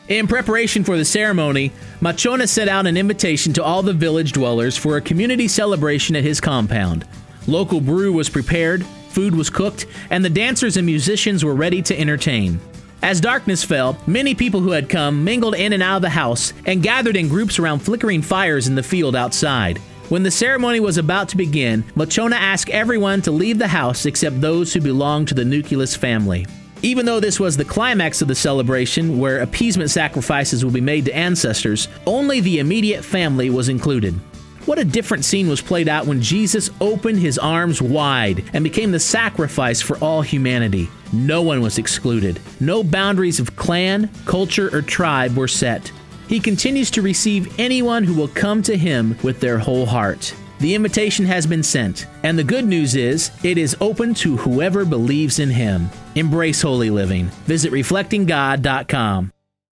In preparation for the ceremony, Machona sent out an invitation to all the village dwellers for a community celebration at his compound. Local brew was prepared, food was cooked, and the dancers and musicians were ready to entertain. As darkness fell, many people who had come mingled in and out of the house and gathered in groups around flickering fires in the field outside. When the ceremony was about to begin, Machona asked everyone to leave the house except those who belonged to the Nucleus family. Even though this was the climax of the celebration, where appeasement sacrifices will be made to ancestors, only the immediate family was included. What a different scene was played out when Jesus opened his arms wide and became the sacrifice for all humanity. No one was excluded. No boundaries of clan, culture, or tribe were set. He continues to receive anyone who will come to him with their whole heart. The invitation has been sent, and the good news is, it is open to whoever believes in him. Embrace holy living. Visit reflectinggod.com.